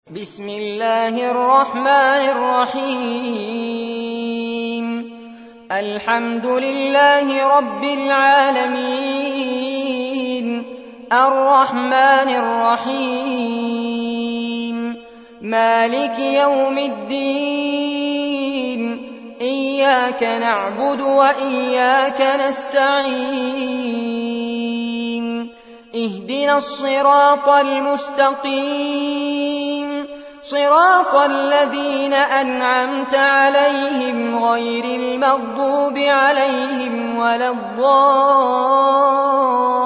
بسم الله الرحمن الرحيم الحمد لله رب العالمين الرحمن الرحيم مالك يوم الدين إياك نعبد وإياك نستعين اهدنا الصراط المستقيم صراط الذين أنعمت عليهم غير المغضوب عليهم ولا الضالين